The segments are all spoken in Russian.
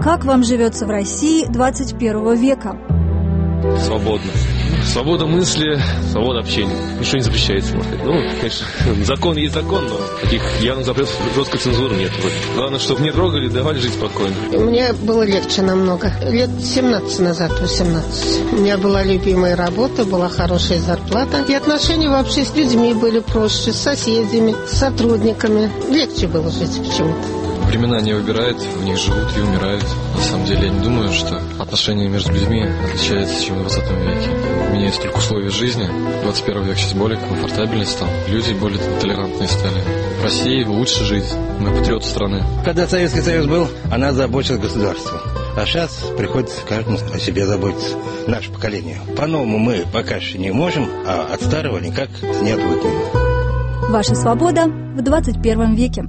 Как вам живется в России 21 века? Свободно. Свобода мысли, свобода общения. Ничего не запрещается, можно сказать. Ну, конечно, закон есть закон, но таких явных запретов, жесткой цензуры нет. Главное, чтобы не трогали, давали жить спокойно. Мне было легче намного. Лет 17 назад, 18. У меня была любимая работа, была хорошая зарплата. И отношения вообще с людьми были проще, с соседями, с сотрудниками. Легче было жить почему-то. Времена не выбирают, в них живут и умирают. На самом деле, я не думаю, что отношения между людьми отличаются, чем в 20 веке. Меняются только условия жизни. 21 век сейчас более комфортабельный стал. Люди более толерантные стали. В России лучше жить. Мы патриоты страны. Когда Советский Союз был, она заботилась государством. А сейчас приходится каждому о себе заботиться. Наше поколение. По-новому мы пока что не можем, а от старого никак не отвыкнем. Ваша свобода в 21 веке.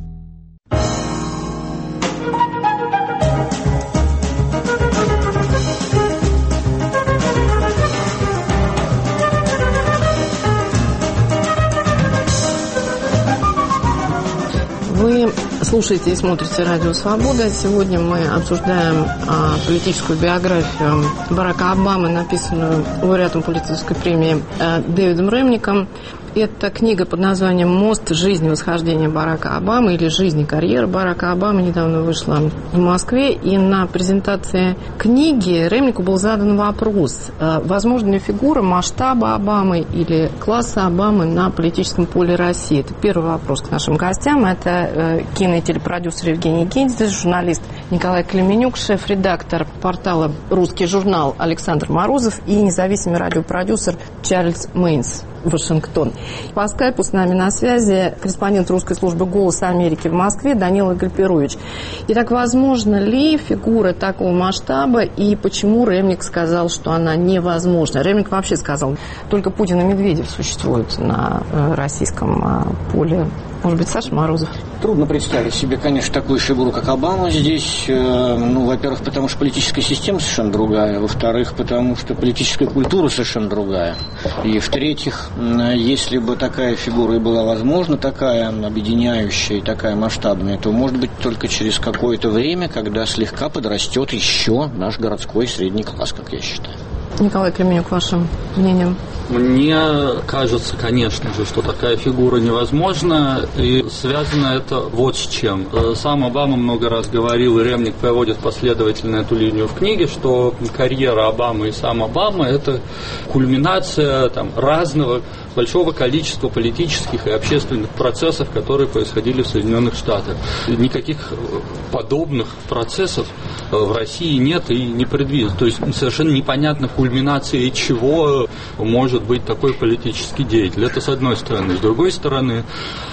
Вы слушаете и смотрите «Радио Свобода». Сегодня мы обсуждаем политическую биографию Барака Обамы, написанную лауреатом Пулитцеровской премии Дэвидом Ремником. Это книга под названием «Мост. Жизнь и восхождение Барака Обамы» или «Жизнь и карьера Барака Обамы» недавно вышла в Москве. И на презентации книги Ремнику был задан вопрос, возможно ли фигура масштаба Обамы или класса Обамы на политическом поле России. Это первый вопрос к нашим гостям. Это кино- и телепродюсер Евгений Гензель, журналист Николай Клеменюк, шеф-редактор портала «Русский журнал» Александр Морозов и независимый радиопродюсер Чарльз Мейнс, Вашингтон. По скайпу с нами на связи корреспондент русской службы «Голоса Америки» в Москве Данила Гальперович. Итак, возможно ли фигура такого масштаба и почему Ремник сказал, что она невозможна? Ремник вообще сказал, только Путин и Медведев существуют на российском поле. Может быть, Саша Морозов? Трудно представить себе, конечно, такую фигуру, как Обама здесь. Во-первых, потому что политическая система совершенно другая. Во-вторых, потому что политическая культура совершенно другая. И в-третьих, если бы такая фигура и была возможна, такая объединяющая и такая масштабная, то, может быть, только через какое-то время, когда слегка подрастет еще наш городской средний класс, как я считаю. Николай Клеменюк, вашим мнением? Мне кажется, конечно же, что такая фигура невозможна, и связано это вот с чем. Сам Обама много раз говорил, и Ремник проводит последовательно эту линию в книге, что карьера Обамы и сам Обама – это кульминация разного большого количества политических и общественных процессов, которые происходили в Соединенных Штатах. Никаких подобных процессов в России нет и не предвидится. То есть совершенно непонятно, кульминацией чего может быть такой политический деятель. Это с одной стороны. С другой стороны,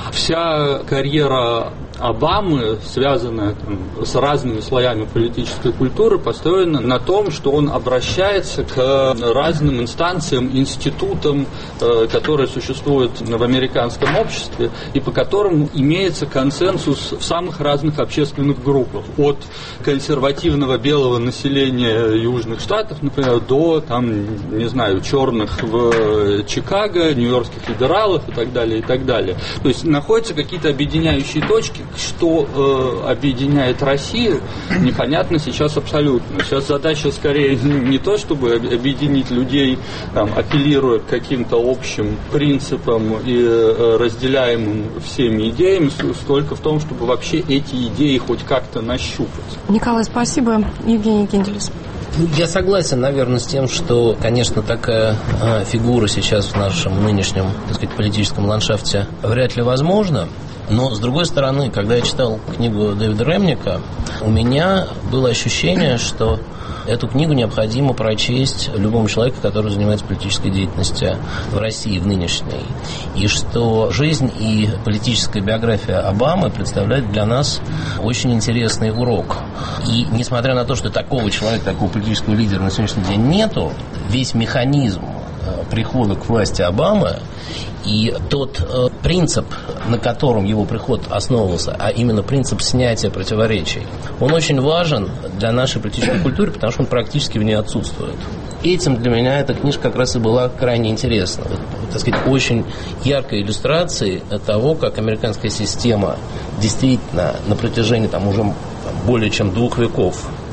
вся карьера Обамы, связанная с разными слоями политической культуры, построена на том, что он обращается к разным инстанциям, институтам, которые существуют в американском обществе и по которым имеется консенсус в самых разных общественных группах. От консервативного белого населения Южных Штатов, например, до, черных в Чикаго, нью-йоркских либералов и так далее, и так далее. То есть находятся какие-то объединяющие точки. Что объединяет Россию, непонятно сейчас абсолютно. Сейчас задача скорее не то, чтобы объединить людей, апеллируя к каким-то общим принципам и разделяемым всеми идеями, столько в том, чтобы вообще эти идеи хоть как-то нащупать. Николай, спасибо. Евгений Генделис. Я согласен, наверное, с тем, что, конечно, такая фигура сейчас в нашем нынешнем, политическом ландшафте вряд ли возможна. Но, с другой стороны, когда я читал книгу Дэвида Ремника, у меня было ощущение, что эту книгу необходимо прочесть любому человеку, который занимается политической деятельностью в России, в нынешней. И что жизнь и политическая биография Обамы представляют для нас очень интересный урок. И несмотря на то, что такого человека, такого политического лидера на сегодняшний день нету, весь механизм прихода к власти Обамы и тот принцип, на котором его приход основывался, а именно принцип снятия противоречий, он очень важен для нашей политической культуры, потому что он практически в ней отсутствует. Этим для меня эта книжка как раз и была крайне интересна. Очень яркой иллюстрацией того, как американская система действительно на протяжении уже более чем 2 веков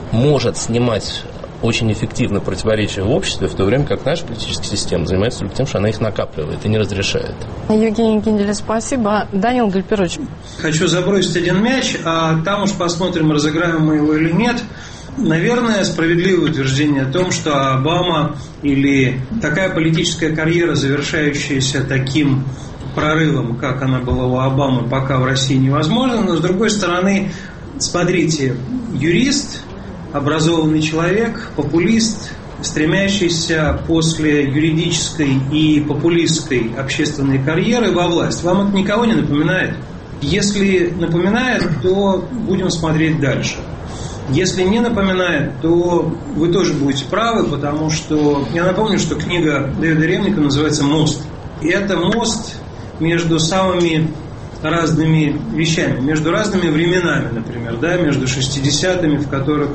может снимать очень эффективно противоречия в обществе, в то время как наша политическая система занимается только тем, что она их накапливает и не разрешает. Евгений Гиндель, спасибо. Даниил Гальперович. Хочу забросить один мяч, а там уж посмотрим, разыграем мы его или нет. Наверное, справедливое утверждение о том, что Обама или такая политическая карьера, завершающаяся таким прорывом, как она была у Обамы, пока в России невозможно. Но, с другой стороны, смотрите, юрист, образованный человек, популист, стремящийся после юридической и популистской общественной карьеры во власть. Вам это никого не напоминает? Если напоминает, то будем смотреть дальше. Если не напоминает, то вы тоже будете правы, потому что я напомню, что книга Дэвида Ремника называется «Мост». И это мост между самыми разными вещами, между разными временами, например, да, между 60-ми, в которых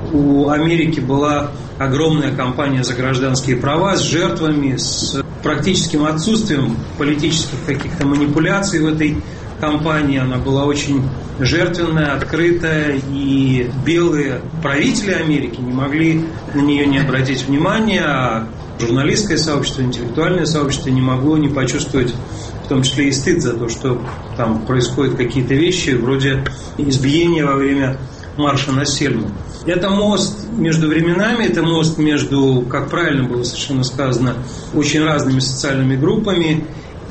у Америки была огромная кампания за гражданские права с жертвами, с практическим отсутствием политических каких-то манипуляций в этой кампании. Она была очень жертвенная, открытая, и белые правители Америки не могли на нее не обратить внимания, а журналистское сообщество, интеллектуальное сообщество не могло не почувствовать в том числе и стыд за то, что там происходят какие-то вещи вроде избиения во время марша на Сельму. Это мост между временами, это мост между, как правильно было совершенно сказано, очень разными социальными группами.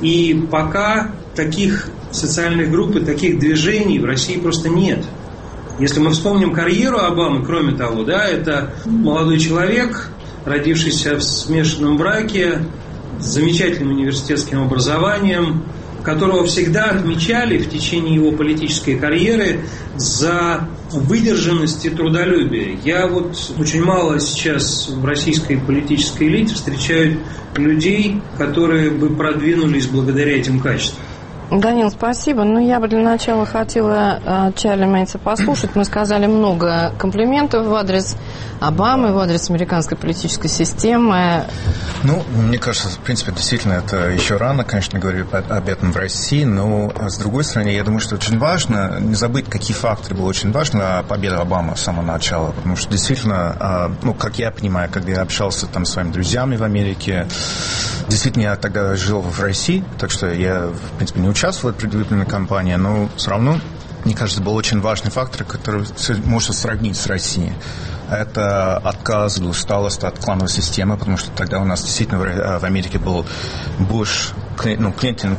И пока таких социальных групп и таких движений в России просто нет. Если мы вспомним карьеру Обамы, кроме того, да, это молодой человек, родившийся в смешанном браке, с замечательным университетским образованием, которого всегда отмечали в течение его политической карьеры за выдержанность и трудолюбие. Я вот очень мало сейчас в российской политической элите встречаю людей, которые бы продвинулись благодаря этим качествам. Данил, спасибо. Ну, я бы для начала хотела Чарли Мэнса послушать. Мы сказали много комплиментов в адрес Обамы, в адрес американской политической системы. Ну, мне кажется, в принципе, действительно, это еще рано, конечно, говорить об этом в России, но, с другой стороны, я думаю, что очень важно не забыть, какие факторы было очень важно победа Обамы с самого начала, потому что, действительно, ну, как я понимаю, когда я общался там с своими друзьями в Америке, действительно, я тогда жил в России, так что я, в принципе, не участвовал в предвыборной кампании, но все равно, мне кажется, был очень важный фактор, который можно сравнить с Россией. Это отказ от усталости от клановой системы, потому что тогда у нас действительно в Америке был Буш, Клинтон,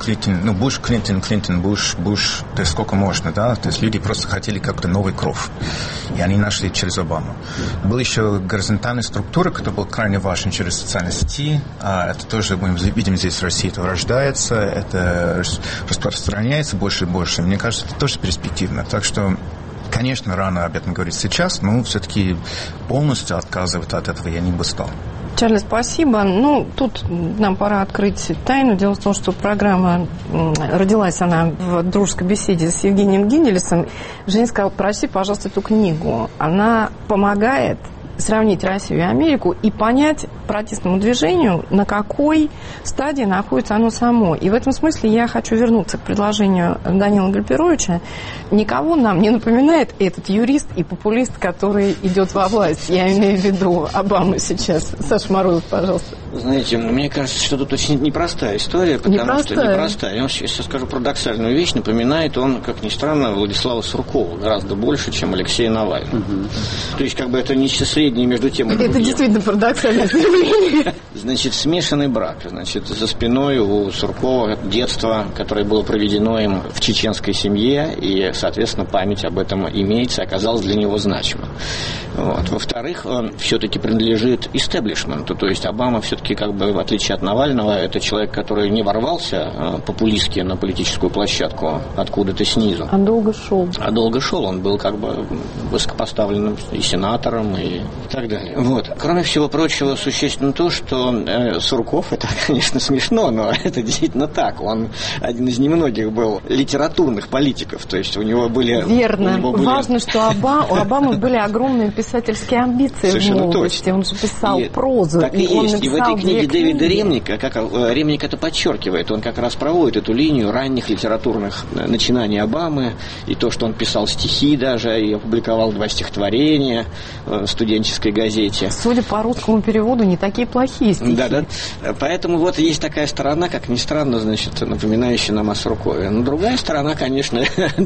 Буш, то есть сколько можно, да, то есть люди просто хотели как-то новый кровь, и они нашли через Обаму. Была еще горизонтальная структура, которая была крайне важна через социальные сети, это тоже мы видим здесь в России, это рождается, это распространяется больше и больше, мне кажется, это тоже перспективно, так что конечно, рано об этом говорить сейчас, но все-таки полностью отказываться от этого я не бы стал. Чарли, спасибо. Ну, тут нам пора открыть тайну. Дело в том, что программа родилась она в дружеской беседе с Евгением Гинделесом. Женя сказала, проси, пожалуйста, эту книгу. Она помогает сравнить Россию и Америку и понять протестному движению, на какой стадии находится оно само. И в этом смысле я хочу вернуться к предложению Данила Гальперовича. Никого нам не напоминает этот юрист и популист, который идет во власть. Я имею в виду Обаму сейчас. Саша Морозов, пожалуйста. Знаете, мне кажется, что тут очень непростая история, потому что непростая. Я вам сейчас скажу парадоксальную вещь. Напоминает он, как ни странно, Владислава Суркова гораздо больше, чем Алексея Навального. То есть, как бы это нечто среднее между тем и другим. Это действительно парадоксальное заявление. Значит, смешанный брак. Значит, за спиной у Суркова детство, которое было проведено им в чеченской семье, и, соответственно, память об этом имеется, оказалась для него значима. Вот. Во-вторых, он все-таки принадлежит истеблишменту, то есть Обама все-таки, как бы, в отличие от Навального, это человек, который не ворвался популистски на политическую площадку откуда-то снизу. А долго шел. А долго шел, он был как бы высокопоставленным и сенатором, и так далее. Вот. Кроме всего прочего, существенно то, что что Сурков, это, конечно, смешно, но это действительно так. Он один из немногих был литературных политиков, то есть у него были... Верно. Важно, что у Обамы были огромные писательские амбиции в молодости. Он же писал прозу. Так и есть. И в этой книге Дэвида Ремника, Ремник это подчеркивает, он как раз проводит эту линию ранних литературных начинаний Обамы, и то, что он писал стихи даже, и опубликовал 2 стихотворения в студенческой газете. Судя по русскому переводу, не такие плохие стихи. Да. Поэтому вот есть такая сторона, как ни странно, значит, напоминающая нам о Суркове. Но другая сторона, конечно,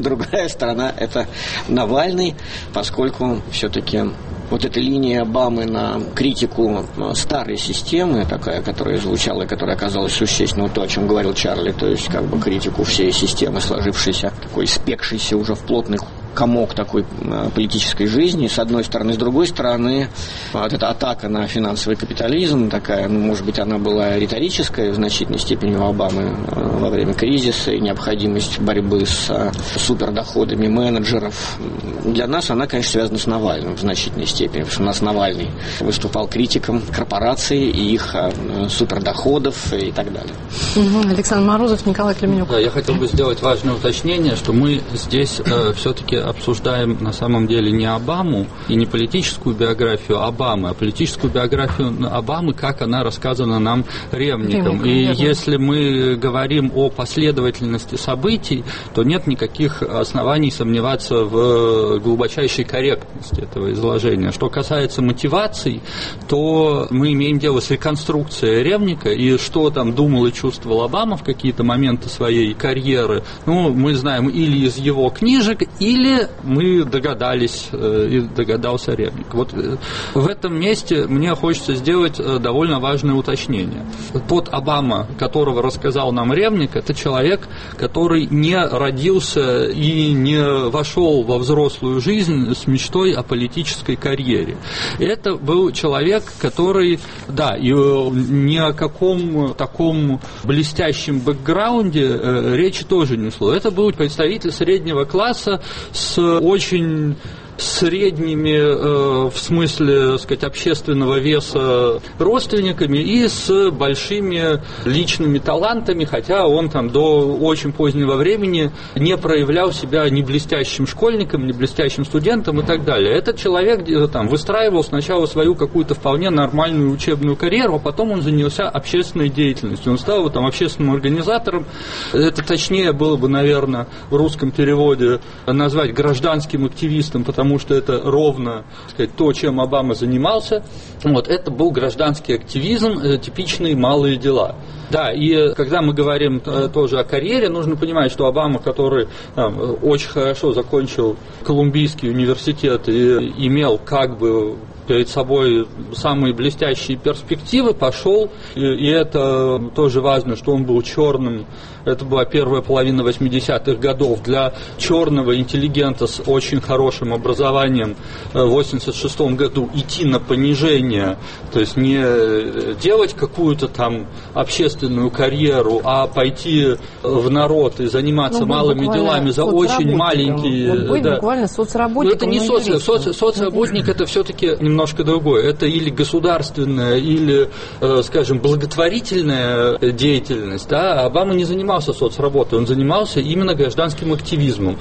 это Навальный, поскольку все-таки вот эта линия Обамы на критику старой системы, такая, которая звучала и которая оказалась существенной, то, о чем говорил Чарли, то есть как бы критику всей системы, сложившейся, такой спекшейся уже в плотный комок такой политической жизни, с одной стороны. С другой стороны, вот эта атака на финансовый капитализм, такая, может быть, она была риторическая в значительной степени у Обамы во время кризиса, и необходимость борьбы с супердоходами менеджеров. Для нас она, конечно, связана с Навальным в значительной степени, потому что у нас Навальный выступал критиком корпораций и их супердоходов и так далее. Александр Морозов, Николай Клеменюк. Да, я хотел бы сделать важное уточнение, что мы здесь все-таки обсуждаем на самом деле не Обаму и не политическую биографию Обамы, а политическую биографию Обамы, как она рассказана нам Ремником. И если мы говорим о последовательности событий, то нет никаких оснований сомневаться в глубочайшей корректности этого изложения. Что касается мотиваций, то мы имеем дело с реконструкцией Ремника, и что там думал и чувствовал Обама в какие-то моменты своей карьеры, мы знаем или из его книжек, или мы догадались, и догадался Ремник. Вот в этом месте мне хочется сделать довольно важное уточнение. Тот Обама, которого рассказал нам Ремник, это человек, который не родился и не вошел во взрослую жизнь с мечтой о политической карьере. Это был человек, который, да, и ни о каком таком блестящем бэкграунде речи тоже не шло. Это был представитель среднего класса с очень средними, в смысле, так сказать, общественного веса родственниками и с большими личными талантами, хотя он там до очень позднего времени не проявлял себя ни блестящим школьником, ни блестящим студентом и так далее. Этот человек там выстраивал сначала свою какую-то вполне нормальную учебную карьеру, а потом он занялся общественной деятельностью. Он стал там общественным организатором. Это точнее было бы, наверное, в русском переводе назвать гражданским активистом, потому что это ровно, так сказать, то, чем Обама занимался. Вот, это был гражданский активизм, типичные малые дела. Да, и когда мы говорим тоже о карьере, нужно понимать, что Обама, который очень хорошо закончил Колумбийский университет и имел как бы перед собой самые блестящие перспективы, пошел, и это тоже важно, что он был черным. Это была первая половина 80-х годов. Для черного интеллигента с очень хорошим образованием в 86 году идти на понижение, то есть не делать какую-то там общественную карьеру, а пойти в народ и заниматься малыми делами за очень маленькие... Быть буквально соцработником. Это не соцработник, это все-таки немножко другое. Это или государственная, или, скажем, благотворительная деятельность. Да? Обама не занимался соцработой, он занимался именно гражданским активизмом.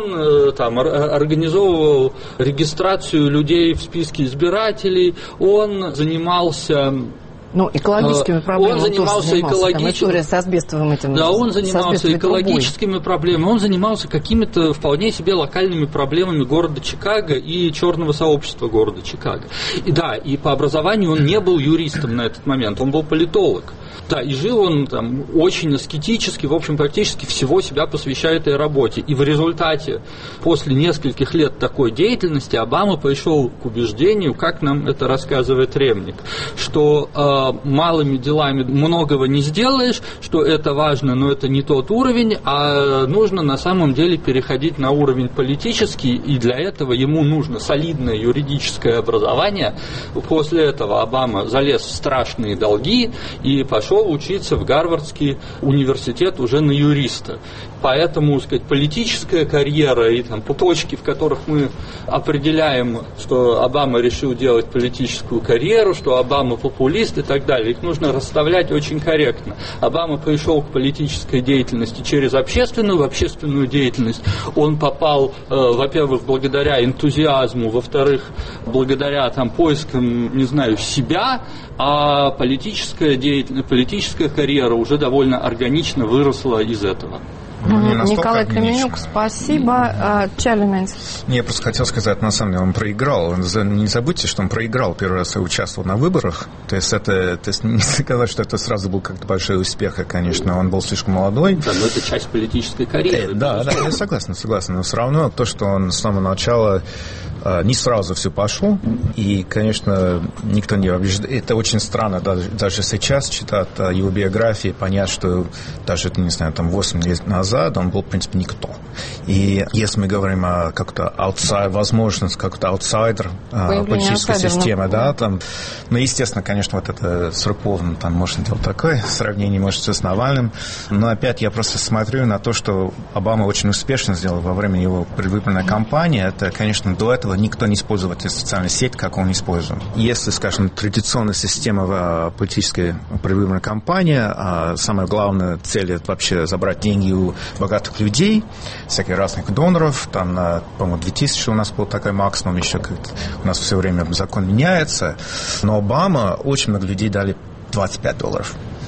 Он там организовывал регистрацию людей в списке избирателей, он занимался... экологическими проблемами. Он занимался история с асбестовым этим. Да, он занимался экологическими проблемами, он занимался какими-то вполне себе локальными проблемами города Чикаго и черного сообщества города Чикаго. И да, и по образованию он не был юристом на этот момент, он был политолог. Да, и жил он там очень аскетически, в общем, практически всего себя посвящая этой работе. И в результате, после нескольких лет такой деятельности, Обама пришел к убеждению, как нам это рассказывает Ремник, что малыми делами многого не сделаешь, что это важно, но это не тот уровень, а нужно на самом деле переходить на уровень политический, и для этого ему нужно солидное юридическое образование. После этого Обама залез в страшные долги и пошел учиться в Гарвардский университет уже на юриста. Поэтому, так сказать, политическая карьера и там точки, в которых мы определяем, что Обама решил делать политическую карьеру, что Обама популист и так далее, их нужно расставлять очень корректно. Обама пришел к политической деятельности через общественную. В общественную деятельность он попал, во-первых, благодаря энтузиазму, во-вторых, благодаря там поискам, не знаю, себя, а политическая деятельность, политическая карьера уже довольно органично выросла из этого. Николай Каменюк, спасибо. Чарли Мэнс. Я просто хотел сказать, на самом деле он проиграл. Не забудьте, что он проиграл первый раз и участвовал на выборах. То есть не сказать, что это сразу был как-то большой успех, конечно, он был слишком молодой. Да, но это часть политической карьеры. Да, я согласен. Но все равно то, что он с самого начала не сразу все пошло, и, конечно, никто не убеждает. Это очень странно, даже сейчас читать его биографии, понять, что даже, не знаю, там 8 лет назад он был, в принципе, никто. И если мы говорим о как-то возможность, как-то аутсайдер политической системы, да, там, ну, естественно, конечно, вот это с Рыповым, там можно делать такое сравнение, может, с Навальным, но опять я просто смотрю на то, что Обама очень успешно сделал во время его предвыборной кампании. Это, конечно, до этого никто не использовал эту социальную сеть, как он использовал. Если, скажем, традиционная система политической предвыборной кампании, а самая главная цель — это вообще забрать деньги у богатых людей, всяких разных доноров, там, по-моему, 2000 у нас был такой максимум, еще как-то у нас все время закон меняется, но Обама очень много людей дали $25.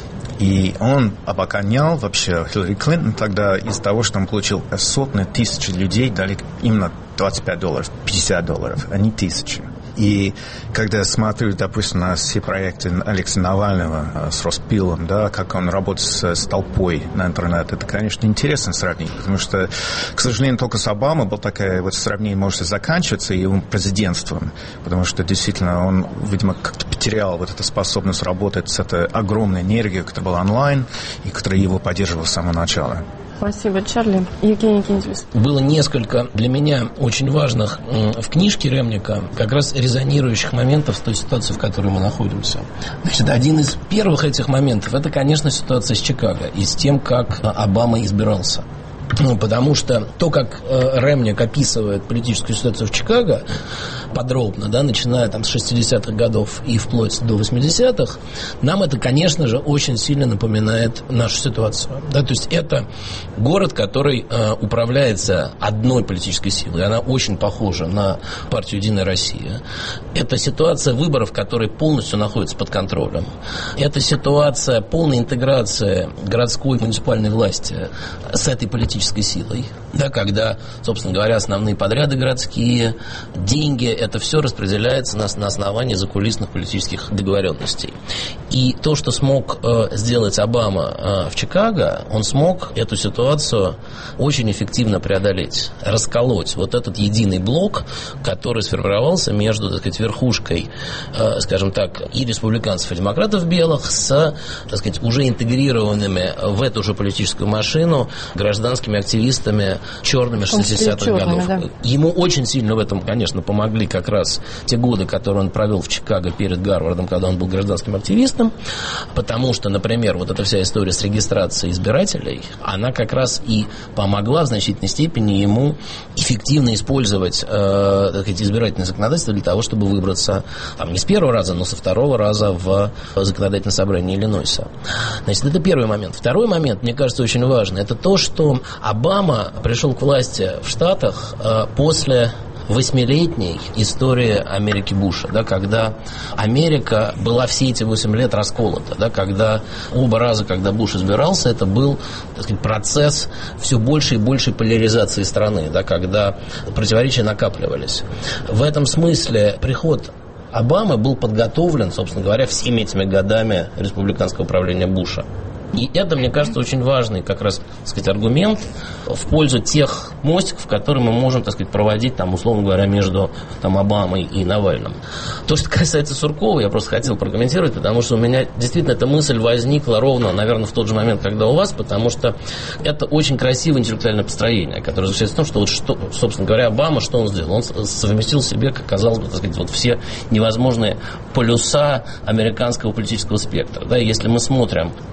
И он обогонял вообще Хиллари Клинтон тогда из-за того, что он получил сотни тысяч людей дали именно $25, $50, а не тысячи. И когда я смотрю, допустим, на все проекты Алексея Навального с Роспилом, да, как он работает с толпой на интернет, это, конечно, интересно сравнить, потому что, к сожалению, только с Обамой было такое вот сравнение может заканчиваться его президентством, потому что действительно он, видимо, как-то потерял вот эту способность работать с этой огромной энергией, которая была онлайн и которая его поддерживала с самого начала. Спасибо, Чарли. Евгений Кинтвис. Было несколько для меня очень важных в книжке Ремника как раз резонирующих моментов с той ситуацией, в которой мы находимся. Значит, один из первых этих моментов — это, конечно, ситуация с Чикаго и с тем, как Обама избирался. Потому что то, как Ремник описывает политическую ситуацию в Чикаго подробно, да, начиная там с 60-х годов и вплоть до 80-х, нам это, конечно же, очень сильно напоминает нашу ситуацию. Да, то есть это город, который управляется одной политической силой. Она очень похожа на партию «Единая Россия». Это ситуация выборов, которые полностью находятся под контролем. Это ситуация полной интеграции городской и муниципальной власти с этой политической силой. Да, когда, собственно говоря, основные подряды городские, деньги, это все распределяется на основании закулисных политических договоренностей. И то, что смог сделать Обама в Чикаго, он смог эту ситуацию очень эффективно преодолеть, расколоть вот этот единый блок, который сформировался между, так сказать, верхушкой, скажем так, и республиканцев, и демократов белых с, так сказать, уже интегрированными в эту же политическую машину гражданскими активистами черными 60-х годов. Да. Ему очень сильно в этом, конечно, помогли как раз те годы, которые он провел в Чикаго перед Гарвардом, когда он был гражданским активистом, потому что, например, вот эта вся история с регистрацией избирателей, она как раз и помогла в значительной степени ему эффективно использовать так сказать, избирательное законодательство для того, чтобы выбраться там, не с первого раза, но со второго раза в законодательное собрание Иллинойса. Значит, это первый момент. Второй момент, мне кажется, очень важный, это то, что Обама пришел к власти в Штатах после 8-летней истории Америки Буша, да, когда Америка была все эти 8 лет расколота, да, когда оба раза, когда Буш избирался, это был, так сказать, процесс все большей и большей поляризации страны, да, когда противоречия накапливались. В этом смысле приход Обамы был подготовлен, собственно говоря, всеми этими годами республиканского правления Буша. И это, мне кажется, очень важный как раз, так сказать, аргумент в пользу тех мостиков, которые мы можем, так сказать, проводить, там, условно говоря, между там, Обамой и Навальным. То, что касается Суркова, я просто хотел прокомментировать, потому что у меня действительно эта мысль возникла ровно, наверное, в тот же момент, когда у вас, потому что это очень красивое интеллектуальное построение, которое заключается в том, что, вот что, собственно говоря, Обама, что он сделал? Он совместил в себе, как казалось бы, так сказать, вот все невозможные полюса американского политического спектра. Да, если мы смотрим в России,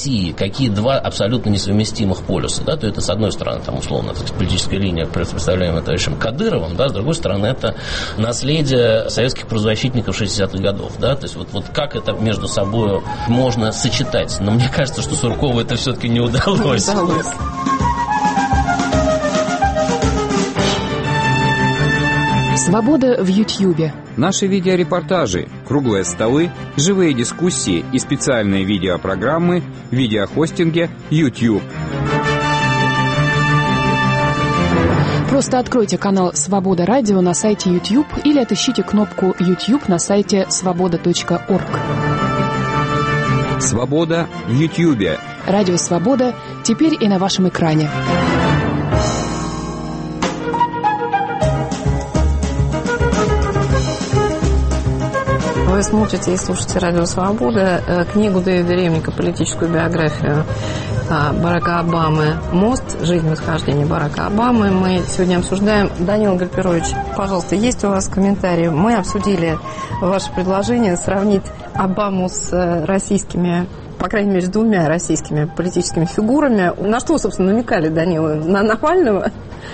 России, какие два абсолютно несовместимых полюса, да, то это, с одной стороны, там, условно, политическая линия, представляемая товарищем Кадыровым, да, с другой стороны, это наследие советских правозащитников 60-х годов, да, то есть вот как это между собой можно сочетать. Но мне кажется, что Суркову это все-таки не удалось. Свобода в Ютьюбе. Наши видеорепортажи, круглые столы, живые дискуссии и специальные видеопрограммы в видеохостинге YouTube. Просто откройте канал «Свобода Радио» на сайте YouTube или отыщите кнопку YouTube на сайте svoboda.org. Свобода в Ютьюбе. Радио «Свобода» теперь и на вашем экране. Вы смотрите и слушаете «Радио Свобода», книгу Дэвида Ремника, политическую биографию Барака Обамы «Мост. Жизнь восхождения Барака Обамы». Мы сегодня обсуждаем. Данил Гальперович, пожалуйста, есть у вас комментарии? Мы обсудили ваше предложение сравнить Обаму с российскими, по крайней мере, с двумя российскими политическими фигурами. На что, собственно, намекали, Данила? На Навального?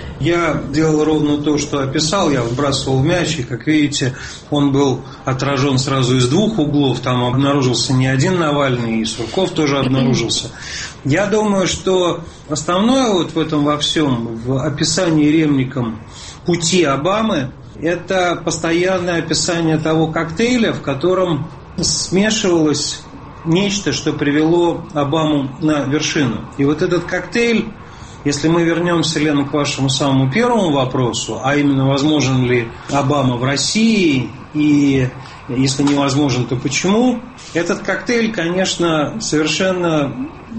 Я делал ровно то, что описал, я вбрасывал мяч, и, как видите, он был отражен сразу из двух углов, там обнаружился не один Навальный, и Сурков тоже обнаружился. Я думаю, что основное вот в этом во всем, в описании Ремником пути Обамы, это постоянное описание того коктейля, в котором смешивалось нечто, что привело Обаму на вершину. И вот этот коктейль, если мы вернемся, Лена, к вашему самому первому вопросу, а именно, возможен ли Обама в России, и если невозможен, то почему, этот коктейль, конечно, совершенно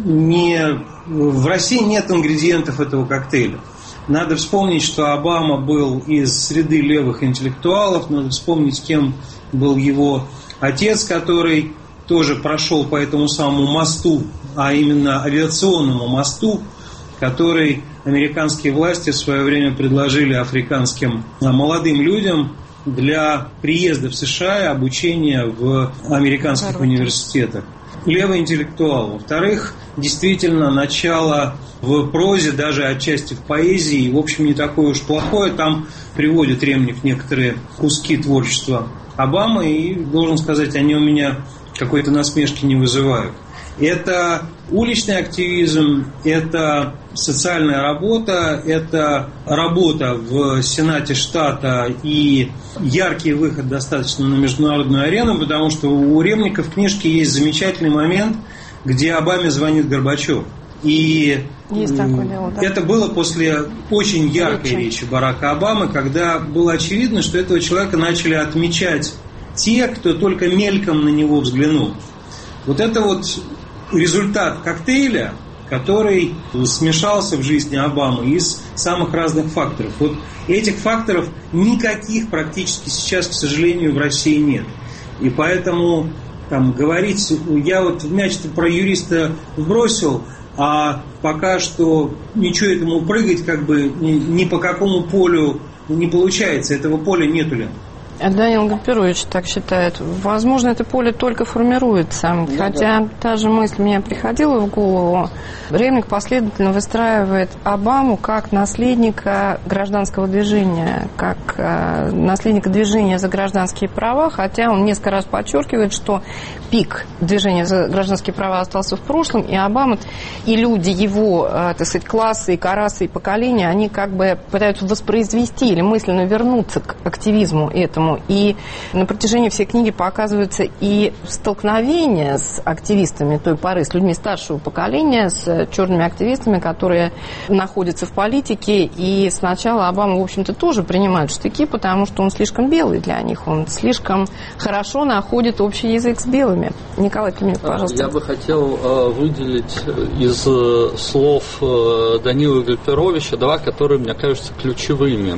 не... В России нет ингредиентов этого коктейля. Надо вспомнить, что Обама был из среды левых интеллектуалов, надо вспомнить, кем был его отец, который тоже прошел по этому самому мосту, а именно авиационному мосту, который американские власти в свое время предложили африканским молодым людям для приезда в США и обучения в американских университетах. Левый интеллектуал. Во-вторых, действительно, начало в прозе, даже отчасти в поэзии, в общем, не такое уж плохое. Там приводит Ремник некоторые куски творчества Обамы, и, должен сказать, они у меня какой-то насмешки не вызывают. Это уличный активизм, это социальная работа, это работа в Сенате штата и яркий выход достаточно на международную арену, потому что у Ремника в книжке есть замечательный момент, где Обаме звонит Горбачев. И есть такое дело, да? Это было после очень яркой речи Барака Обамы, когда было очевидно, что этого человека начали отмечать те, кто только мельком на него взглянул. Вот это вот результат коктейля, который смешался в жизни Обамы из самых разных факторов. Вот этих факторов никаких практически сейчас, к сожалению, в России нет. И поэтому там говорить, я вот мяч-то про юриста вбросил, а пока что ничего этому прыгать как бы ни по какому полю не получается. Этого поля нету, Лен. Данил Гальперович так считает. Возможно, это поле только формируется. Хотя та же мысль мне приходила в голову. Ремник последовательно выстраивает Обаму как наследника гражданского движения, как наследника движения за гражданские права, хотя он несколько раз подчеркивает, что пик движения за гражданские права остался в прошлом, и Обама и люди его, так сказать, классы, и расы, и поколения, они как бы пытаются воспроизвести или мысленно вернуться к активизму этому. И на протяжении всей книги показываются и столкновения с активистами той поры, с людьми старшего поколения, с черными активистами, которые находятся в политике. И сначала Обама, в общем-то, тоже принимает штыки, потому что он слишком белый для них, он слишком хорошо находит общий язык с белыми. Николай Клименко, пожалуйста. Я бы хотел выделить из слов Данила Гальперовича два, которые, мне кажутся, ключевыми.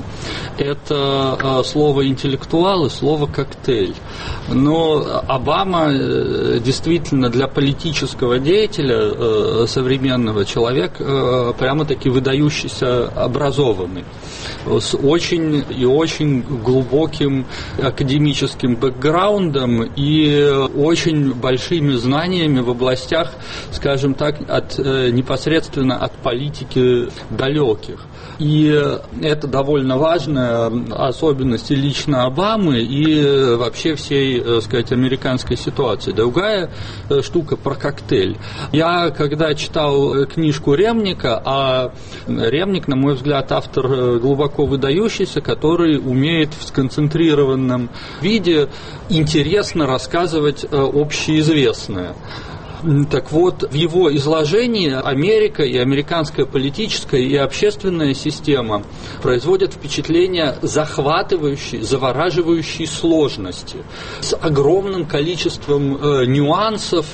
Это слово «интеллектуал» и слово «коктейль». Но Обама действительно для политического деятеля, современного человека, прямо-таки выдающийся образованный. с очень и очень глубоким академическим бэкграундом и очень большими знаниями в областях, скажем так, непосредственно от политики далеких. И это довольно важная особенность и лично Обамы, и вообще всей, так сказать, американской ситуации. Другая штука про коктейль. Я, когда читал книжку Ремника, а Ремник, на мой взгляд, автор глубоко выдающийся, который умеет в сконцентрированном виде интересно рассказывать общеизвестное. Так вот, в его изложении Америка и американская политическая и общественная система производят впечатление захватывающей, завораживающей сложности с огромным количеством нюансов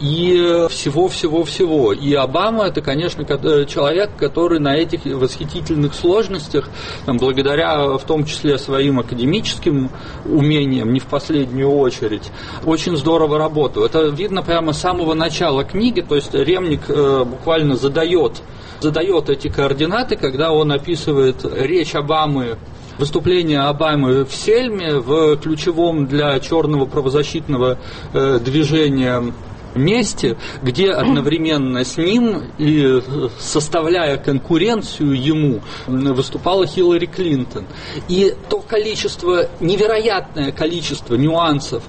и всего-всего-всего. И Обама – это, конечно, человек, который на этих восхитительных сложностях, благодаря в том числе своим академическим умениям, не в последнюю очередь, очень здорово работал. Это видно прямо с самого начала книги, то есть Ремник буквально задает эти координаты, когда он описывает речь Обамы, выступление Обамы в Сельме в ключевом для черного правозащитного движения месте, где одновременно с ним и составляя конкуренцию ему выступала Хиллари Клинтон. И то количество, невероятное количество нюансов,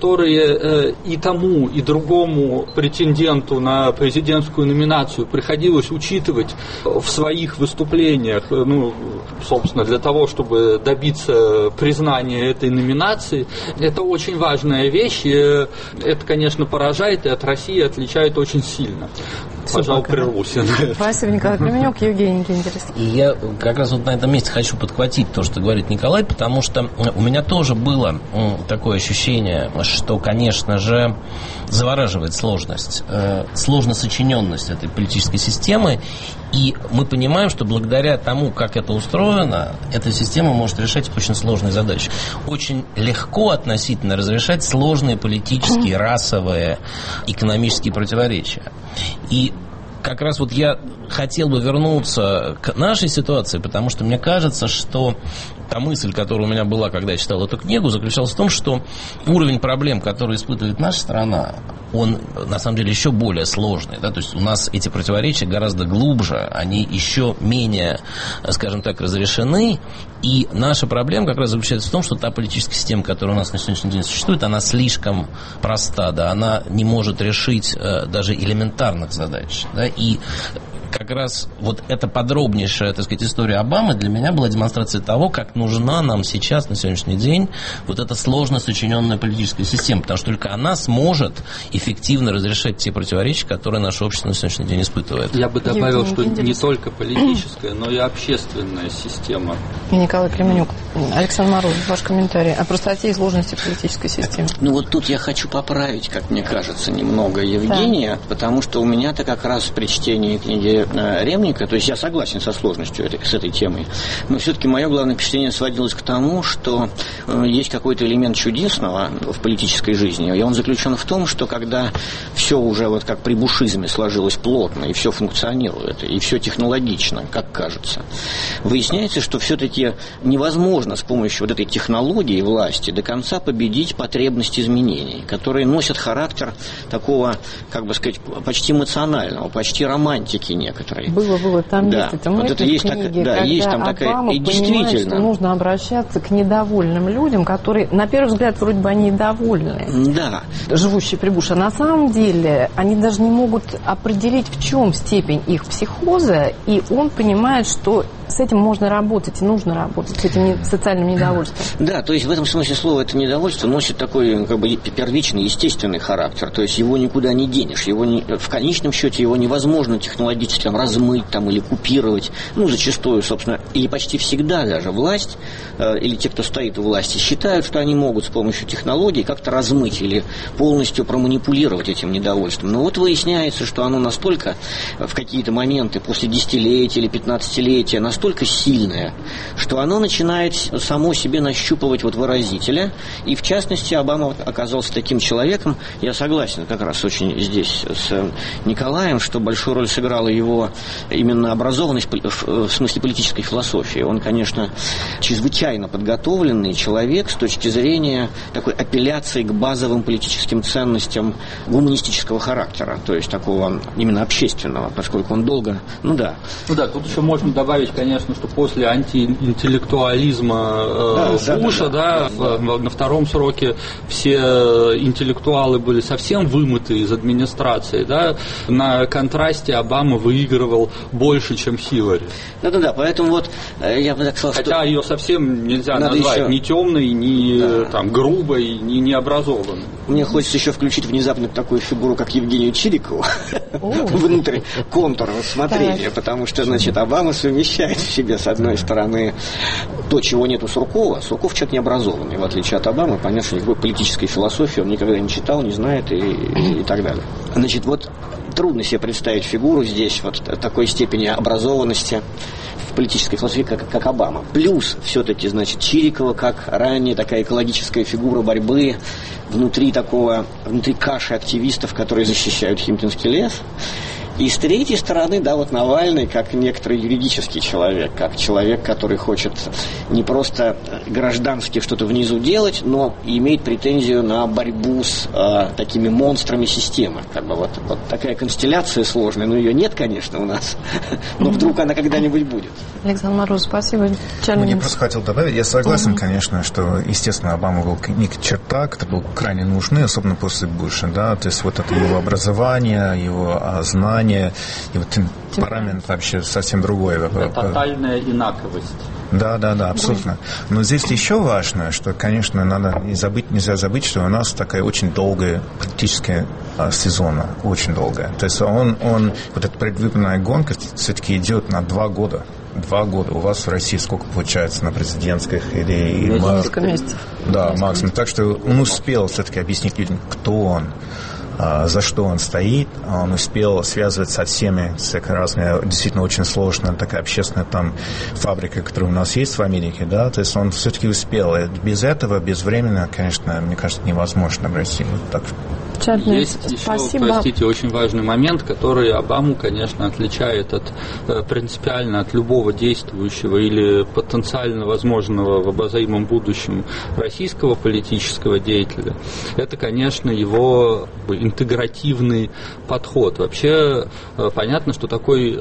которые и тому, и другому претенденту на президентскую номинацию приходилось учитывать в своих выступлениях, собственно, для того, чтобы добиться признания этой номинации, это очень важная вещь, и это, конечно, поражает от России отличает очень сильно. Пожалуй, прервусь. Спасибо, Николай Кременюк. Евгений Киндерс. И я как раз вот на этом месте хочу подхватить то, что говорит Николай, потому что у меня тоже было такое ощущение, что, конечно же, завораживает сложность, сложносочиненность этой политической системы. И мы понимаем, что благодаря тому, как это устроено, эта система может решать очень сложные задачи. Очень легко относительно разрешать сложные политические, расовые, экономические противоречия. И как раз вот я хотел бы вернуться к нашей ситуации, потому что мне кажется, что та мысль, которая у меня была, когда я читал эту книгу, заключалась в том, что уровень проблем, которые испытывает наша страна, он на самом деле еще более сложный. Да? То есть у нас эти противоречия гораздо глубже, они еще менее, скажем так, разрешены. И наша проблема как раз заключается в том, что та политическая система, которая у нас на сегодняшний день существует, она слишком проста, да? Она не может решить даже элементарных задач. Да? И как раз вот эта подробнейшая, так сказать, история Обамы для меня была демонстрацией того, как нужна нам сейчас, на сегодняшний день, вот эта сложно сочиненная политическая система, потому что только она сможет эффективно разрешать те противоречия, которые наше общество на сегодняшний день испытывает. Я бы добавил, что не только политическая, но и общественная система. Николай Кременюк. Александр Морозов, ваш комментарий о простоте и сложности политической системы. Вот тут я хочу поправить, как мне кажется, немного Евгения, потому что у меня-то как раз при чтении книги Ремника, то есть я согласен со сложностью с этой темой, но все-таки мое главное впечатление сводилось к тому, что есть какой-то элемент чудесного в политической жизни, и он заключен в том, что когда все уже вот как при бушизме сложилось плотно, и все функционирует, и все технологично, как кажется, выясняется, что все-таки невозможно с помощью вот этой технологии власти до конца победить потребность изменений, которые носят характер такого, как бы сказать, почти эмоционального, почти романтики некоторые. Было, там да. есть это мысль вот это есть в книге, так, да, когда есть там такая, Обама и действительно, понимает, что нужно обращаться к недовольным людям, которые, на первый взгляд, вроде бы они довольны, да. живущие при Буше. А на самом деле они даже не могут определить, в чем степень их психоза, и он понимает, что с этим можно работать и нужно работать, с этим социальным недовольством. Да, то есть в этом смысле слова это недовольство носит такой как бы первичный, естественный характер, то есть его никуда не денешь, в конечном счете его невозможно технологически размыть или купировать, зачастую, собственно, или почти всегда даже власть, или те, кто стоит у власти, считают, что они могут с помощью технологий как-то размыть или полностью проманипулировать этим недовольством. Но вот выясняется, что оно настолько в какие-то моменты после десятилетия или 15-летия настолько настолько сильное, что оно начинает само себе нащупывать вот выразителя. И в частности, Обама оказался таким человеком. Я согласен как раз очень здесь с Николаем, что большую роль сыграла его именно образованность в смысле политической философии. Он, конечно, чрезвычайно подготовленный человек с точки зрения такой апелляции к базовым политическим ценностям гуманистического характера, то есть такого именно общественного, поскольку он долго, тут еще можно добавить, конечно, что после антиинтеллектуализма Буша, на втором сроке все интеллектуалы были совсем вымыты из администрации, да, на контрасте Обама выигрывал больше, чем Хиллари. Да, поэтому вот я бы так сказал, хотя ее совсем нельзя назвать ни темной, ни грубой, ни необразованной. Мне хочется еще включить внезапно такую фигуру, как Евгению Чирикову, внутрь контура рассмотрения, потому что, значит, Обама совмещает в себе, с одной стороны, то, чего нет у Суркова. Сурков человек необразованный, в отличие от Обамы, понятно, что никакой политической философии он никогда не читал, не знает и так далее. Значит, вот трудно себе представить фигуру здесь вот такой степени образованности в политической философии, как Обама. Плюс все-таки, значит, Чирикова, как ранее такая экологическая фигура борьбы внутри каши активистов, которые защищают Химкинский лес. И с третьей стороны, Навальный, как некоторый юридический человек, как человек, который хочет не просто граждански что-то внизу делать, но и имеет претензию на борьбу с такими монстрами системы. Вот такая констелляция сложная, но ее нет, конечно, у нас, но вдруг она когда-нибудь будет. Александр Мороз, спасибо. Я просто хотел добавить, я согласен, конечно, что, естественно, Обама был некая черта, которая была крайне нужна, особенно после Буша, то есть вот это его образование, его знание, и вот темперамент вообще совсем другой. Тотальная инаковость. Да, абсолютно. Но здесь еще важно, что, конечно, нельзя забыть, что у нас такая очень долгая политическая сезона, очень долгая. То есть вот эта предвыборная гонка все-таки идет на 2 года. 2 года. У вас в России сколько получается на президентских или... Несколько месяцев. Да, максимум. Так что он успел все-таки объяснить людям, кто он, за что он стоит. Он успел связывать со всеми разными, действительно очень сложная такая общественная фабрика, которая у нас есть в Америке, то есть он все-таки успел. Без этого, безвременно, конечно, мне кажется, невозможно в России. Так. Есть еще, простите, очень важный момент, который Обаму, конечно, отличает принципиально от любого действующего или потенциально возможного в обозримом будущем российского политического деятеля. Это, конечно, его интегративный подход. Вообще понятно, что такой,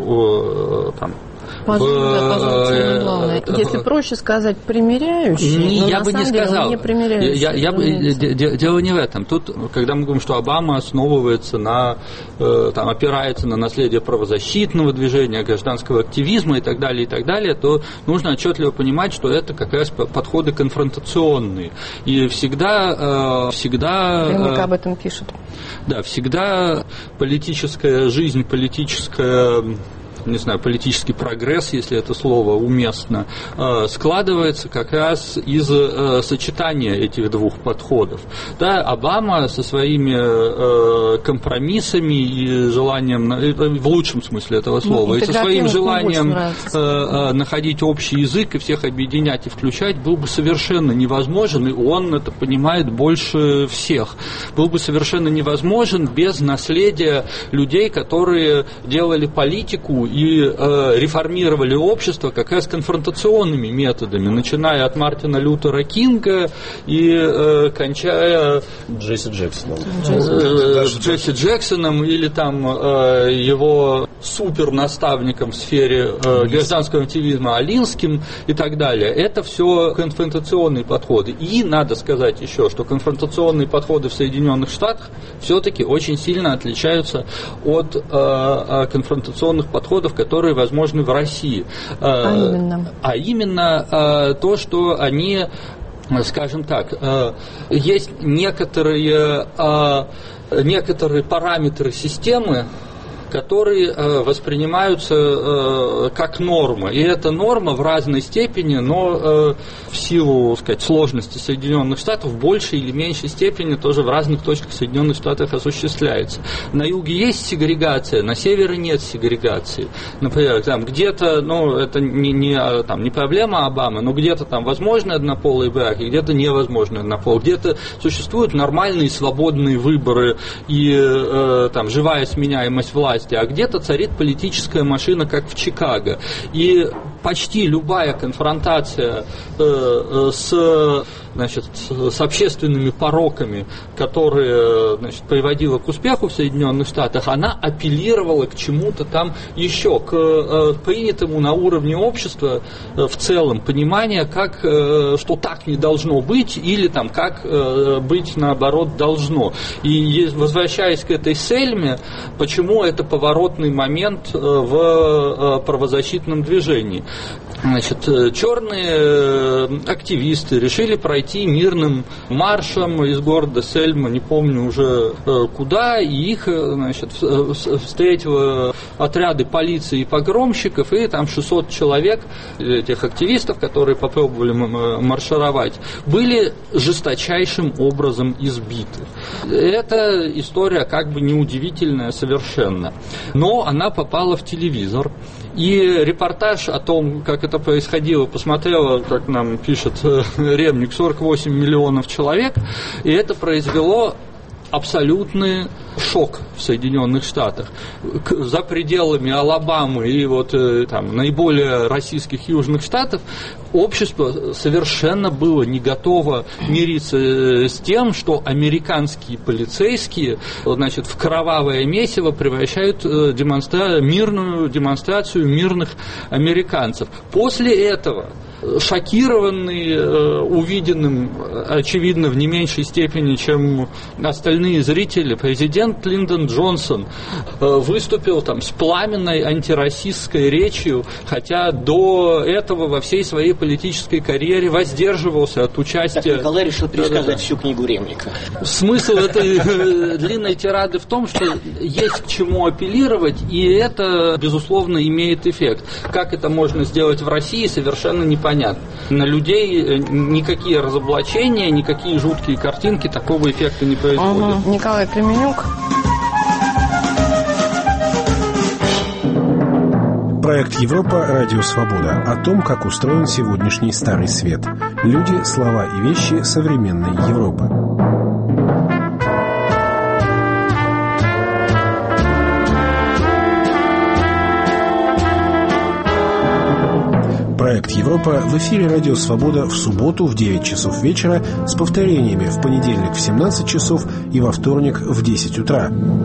если проще сказать, примиряющий, я бы не сказал. Не дело не в этом. Тут, когда мы говорим, что Обама основывается опирается на наследие правозащитного движения, гражданского активизма и так далее, то нужно отчетливо понимать, что это как раз подходы конфронтационные. И всегда Наверняка об этом пишут. Да, всегда политическая жизнь, политический прогресс, если это слово уместно, складывается как раз из сочетания этих двух подходов. Обама со своими компромиссами и желанием, в лучшем смысле этого слова, и со своим желанием находить общий язык и всех объединять и включать, был бы совершенно невозможен, и он это понимает больше всех. Был бы совершенно невозможен без наследия людей, которые делали политику и реформировали общество как раз конфронтационными методами, начиная от Мартина Лютера Кинга и кончая Джесси Джексоном или его супернаставником в сфере гражданского активизма Алинским и так далее. Это все конфронтационные подходы. И надо сказать еще, что конфронтационные подходы в Соединенных Штатах все-таки очень сильно отличаются от конфронтационных подходов, которые возможны в России. А именно то, что они, скажем так, есть некоторые параметры системы, которые воспринимаются как норма. И эта норма в разной степени, но в силу, сказать, сложности Соединенных Штатов в большей или меньшей степени тоже в разных точках Соединенных Штатов осуществляется. На юге есть сегрегация, на севере нет сегрегации. Например, там где-то, ну, это не проблема Обамы, но где-то там возможны однополые браки, где-то невозможны однополые, где-то существуют нормальные свободные выборы и там живая сменяемость власти, а где-то царит политическая машина, как в Чикаго. И почти любая конфронтация с общественными пороками, которые, значит, приводила к успеху в Соединенных Штатах, она апеллировала к чему-то там еще, к принятому на уровне общества в целом понимание, как, что так не должно быть, или там, как быть наоборот должно. И возвращаясь к этой Сельме, почему это поворотный момент в правозащитном движении? Значит, черные активисты решили пройти мирным маршем из города Сельма, не помню уже куда, и их, значит, встретили отряды полиции и погромщиков, и там 600 человек, этих активистов, которые попробовали маршировать, были жесточайшим образом избиты. Эта история как бы неудивительная совершенно, но она попала в телевизор. И репортаж о том, как это происходило, посмотрело, как нам пишет Ремник, 48 миллионов человек, и это произвело абсолютный шок в Соединенных Штатах. За пределами Алабамы и вот там наиболее российских южных штатов общество совершенно было не готово мириться с тем, что американские полицейские, значит, в кровавое месиво превращают мирную демонстрацию мирных американцев. После этого шокированный увиденным, очевидно, в не меньшей степени, чем остальные зрители, президент Линдон Джонсон выступил там с пламенной антироссийской речью, хотя до этого во всей своей политической карьере воздерживался от участия. Так Николай решил пересказать всю книгу Ремника. Смысл этой длинной тирады в том, что есть к чему апеллировать, и это, безусловно, имеет эффект. Как это можно сделать в России, совершенно непонятно. На людей никакие разоблачения, никакие жуткие картинки такого эффекта не производят. Николай Кременюк. Проект «Европа. Радио Свобода» о том, как устроен сегодняшний Старый Свет. Люди, слова и вещи современной Европы. Проект «Европа» в эфире «Радио Свобода» в субботу в 9 часов вечера с повторениями в понедельник в 17 часов и во вторник в 10 утра.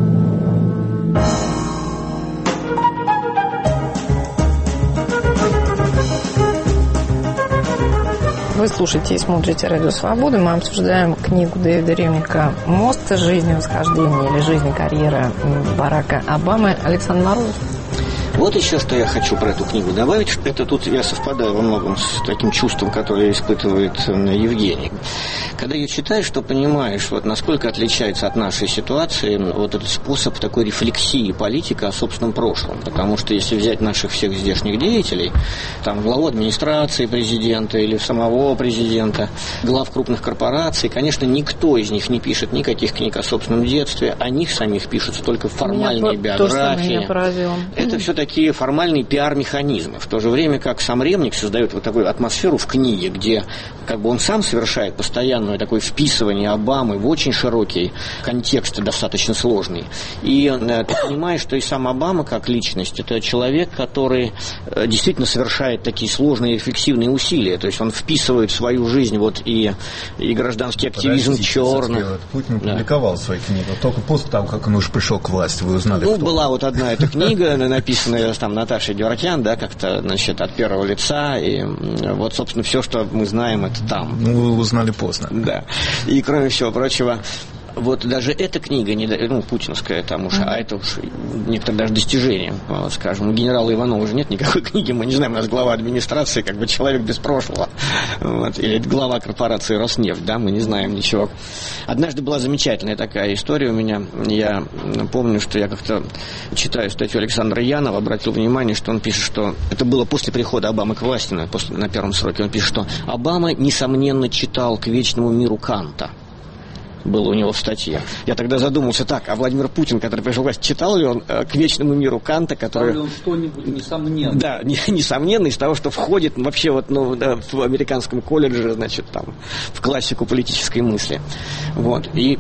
Вы слушаете и смотрите «Радио Свобода». Мы обсуждаем книгу Дэвида Ремника «Мост. Жизнь и восхождение» или «Жизнь и карьера» Барака Обамы. Александр Морозов. Вот еще что я хочу про эту книгу добавить. Это тут я совпадаю во многом с таким чувством, которое испытывает Евгений. Когда ее читаешь, то понимаешь, вот насколько отличается от нашей ситуации вот этот способ такой рефлексии политика о собственном прошлом. Потому что если взять наших всех здешних деятелей, там главу администрации президента или самого президента, глав крупных корпораций, конечно, никто из них не пишет никаких книг о собственном детстве, о них самих пишутся только формальные биографии. Это все такие формальные пиар-механизмы. В то же время, как сам Ремник создает вот такую атмосферу в книге, где как бы он сам совершает постоянное такое вписывание Обамы в очень широкий контекст, достаточно сложный. И ты понимаешь, что и сам Обама как личность, это человек, который действительно совершает такие сложные рефлексивные усилия. То есть он вписывает в свою жизнь вот и гражданский активизм черных. Путин публиковал свои книги. Только после того, как он уже пришел к власти, вы узнали, кто. Была вот одна эта книга, написанная там Наташей Дюракян, да, как-то, значит, от первого лица, и вот, собственно, все, что мы знаем, это там. Ну, вы узнали поздно. Да. И, кроме всего прочего, вот даже эта книга, путинская, там уж, а это уж некоторые даже достижения, скажем. У генерала Иванова уже нет никакой книги, мы не знаем, у нас глава администрации, как бы человек без прошлого, вот, или глава корпорации Роснефть, да, мы не знаем ничего. Однажды была замечательная такая история у меня, я помню, что я как-то читаю статью Александра Янова, обратил внимание, что он пишет, что это было после прихода Обамы к власти, на первом сроке, он пишет, что Обама, несомненно, читал «К вечному миру» Канта. Было у него в статье. Я тогда задумался, так, а Владимир Путин, который пришел в власть, читал ли он «К вечному миру» Канта, который... Читал ли он что-нибудь несомненно? Да, несомненно, из того, что входит вообще вот, в американском колледже, значит, там, в классику политической мысли. Вот. И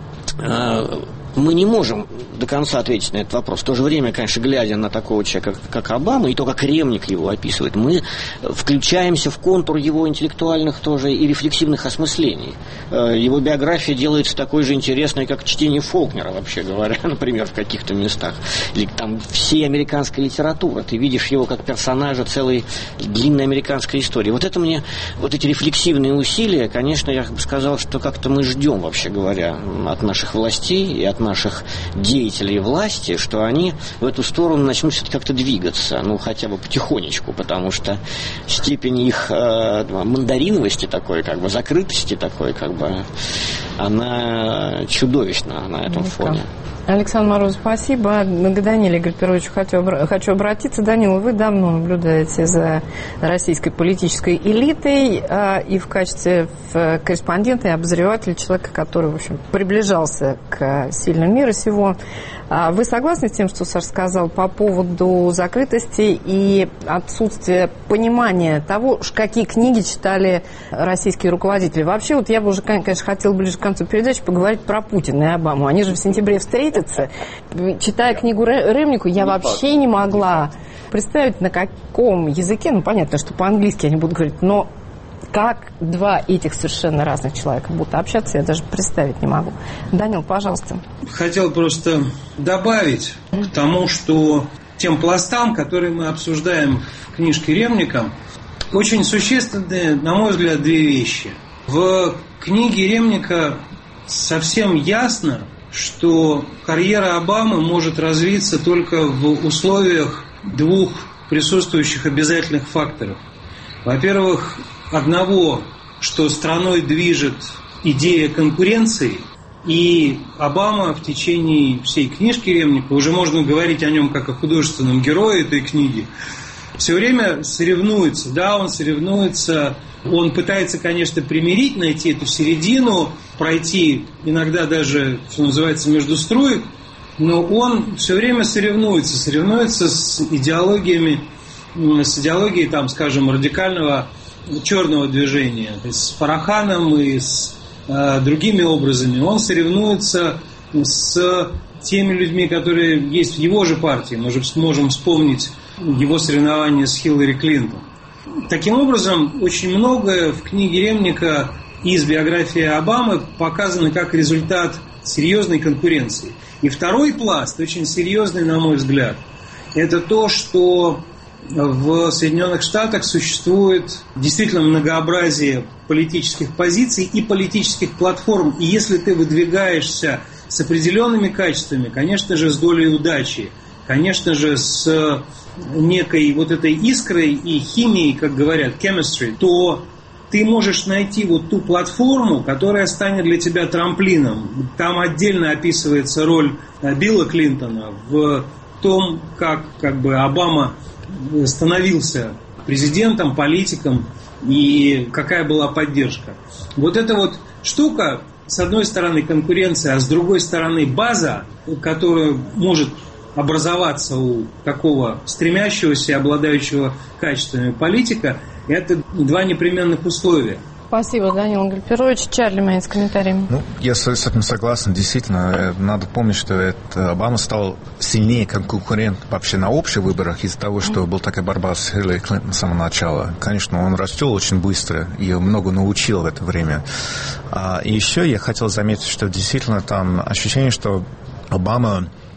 мы не можем до конца ответить на этот вопрос. В то же время, конечно, глядя на такого человека, как Обама, и то, как Ремник его описывает, мы включаемся в контур его интеллектуальных тоже и рефлексивных осмыслений. Его биография делается такой же интересной, как чтение Фолкнера, вообще говоря, например, в каких-то местах. Или там всей американской литературы. Ты видишь его как персонажа целой длинной американской истории. Вот это мне, вот эти рефлексивные усилия, конечно, я бы сказал, что как-то мы ждем, вообще говоря, от наших властей и от наших деятелей власти, что они в эту сторону начнут все-таки как-то двигаться, хотя бы потихонечку, потому что степень их мандариновости такой, как бы, закрытости такой, как бы, она чудовищна на этом фоне. Александр Морозов, спасибо. К Даниле Игорю Петровичу хочу обратиться. Данила, вы давно наблюдаете за российской политической элитой и в качестве корреспондента и обозревателя, человека, который, в общем, приближался к сильным мира сего. Вы согласны с тем, что Саша сказал по поводу закрытости и отсутствия понимания того, какие книги читали российские руководители? Вообще, вот я бы уже, конечно, хотела ближе к концу передачи поговорить про Путина и Обаму. Они же в сентябре встретятся. Читая книгу Ремнику, я вообще не могла представить, на каком языке, понятно, что по-английски они будут говорить, но как два этих совершенно разных человека будут общаться, я даже представить не могу. Данил, пожалуйста. Хотел просто добавить к тому, что тем пластам, которые мы обсуждаем в книжке Ремника, очень существенные, на мой взгляд, две вещи. В книге Ремника совсем ясно, что карьера Обамы может развиться только в условиях двух присутствующих обязательных факторов. Во-первых, одного, что страной движет идея конкуренции, и Обама в течение всей книжки Ремника, уже можно говорить о нем как о художественном герое этой книги, все время соревнуется. Да, он соревнуется, он пытается, конечно, примирить, найти эту середину, пройти иногда даже, что называется, между строек, но он все время соревнуется с идеологией, там, скажем, радикального черного движения, то есть с Фараханом и с другими образами. Он соревнуется с теми людьми, которые есть в его же партии. Мы же сможем вспомнить его соревнования с Хиллари Клинтон. Таким образом, очень многое в книге Ремника из биографии Обамы показано как результат серьезной конкуренции. И второй пласт, очень серьезный, на мой взгляд, это то, что в Соединенных Штатах существует действительно многообразие политических позиций и политических платформ. И если ты выдвигаешься с определенными качествами, конечно же, с долей удачи, конечно же, с некой вот этой искрой и химией, как говорят, chemistry, то ты можешь найти вот ту платформу, которая станет для тебя трамплином. Там отдельно описывается роль Билла Клинтона в том, как бы Обама становился президентом, политиком и какая была поддержка. Вот эта вот штука, с одной стороны конкуренция, а с другой стороны база, которая может образоваться у такого стремящегося и обладающего качествами политика, это два непременных условия. Спасибо, Данил Гальперович. Чарли Мейн с комментариями. Я с этим согласен. Действительно, надо помнить, что Обама стал сильнее как конкурент вообще на общих выборах из-за того, что была такая борьба с Хиллари Клинтон с самого начала. Конечно, он растет очень быстро и много научил в это время. И еще я хотел заметить, что действительно там ощущение, что Обама